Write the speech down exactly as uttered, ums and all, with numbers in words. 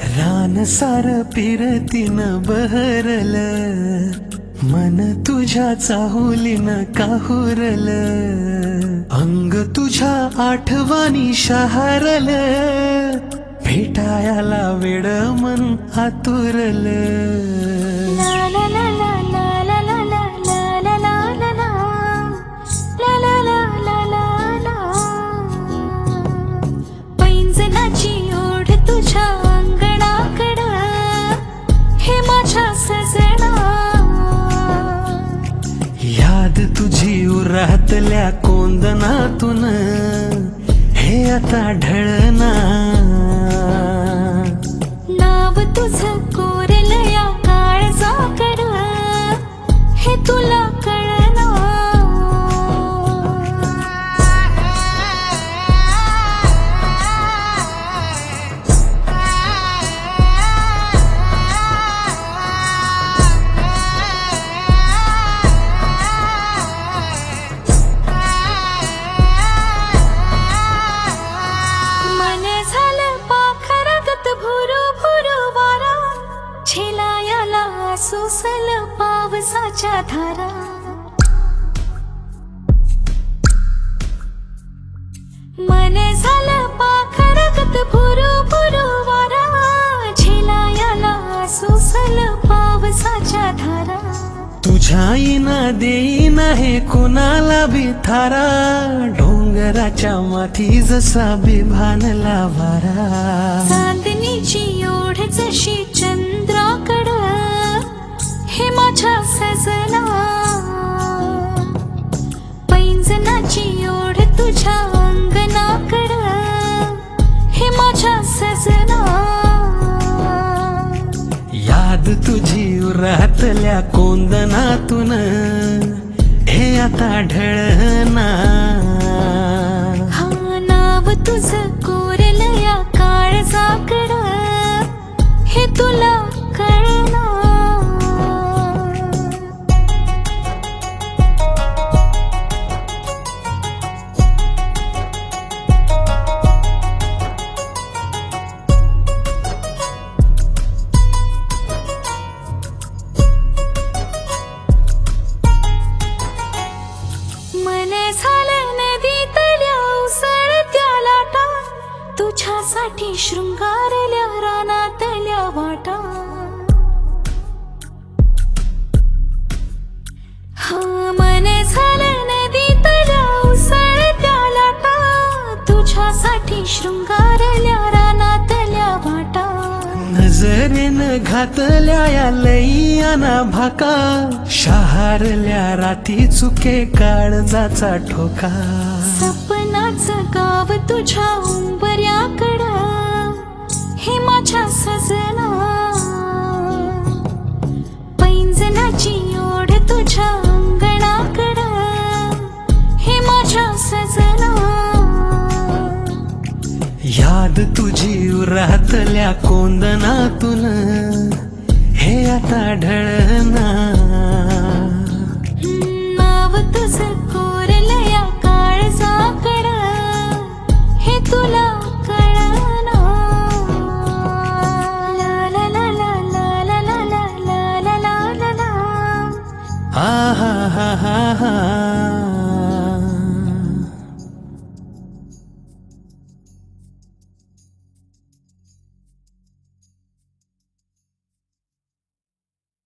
रान सार पिरतीनं बहरल, मन तुझ्या चाहुलीनं काहुरल, अंग तुझ्या आठवणी शहारल, भेटायला वेड मन आतुरल. पैंजनाची ओढ तुझ्या अंगणाकड, हे माझ्या सजना. याद तुझी उरातल्या कोंदणातून, हे आता ढळना. नाव तुझं कोरल या काळजाकड, हे तुला कळना. मन झालं पाखरागत भुरू भुरू वारा, झेलायाला सुसल पावसाच्या धारा. मन झालं पाखरागत भुरू भुरू वारा, झेलायाला सुसल पावसाच्या धारा. तुझ्या इना देईना हे कोणाला बिथारा, डोंगराच्या माथी जसा बिभानला वारा. चांदणीची ओढ जशी चंद्राकड, हे माझ्या सजना. पैंजनाची ओढ तुझ्या अंगणाकड, हे माझ्या सजना. याद तुझी उरातल्या कोंदणातून, हे आता ढळना. हा नाव तुझं कोरल या काळजाकड, हे तुला कळना. मन झालं नदीतल्या उसळत्या लाटा, तुझ्यासाठी शृंगारल्या रानातल्या वाटा. हा मन झालं नदीतल्या उसळत्या लाटा, तुझ्यासाठी शृंगारल्या रानातल्या वाटा. नजरेनं घातल्या या लईयाना भाका, शहारल्या राती चुके काळजाचा ठोका. सपनाचं गाव तुझ्या उंबऱ्याकड, हे माझ्या सजना. पैंजनाची ओढ तुझ्या अंगणाकड, हे माझ्या सजना. याद तुझी उरातल्या कोंदणातून, हे आता ढळना.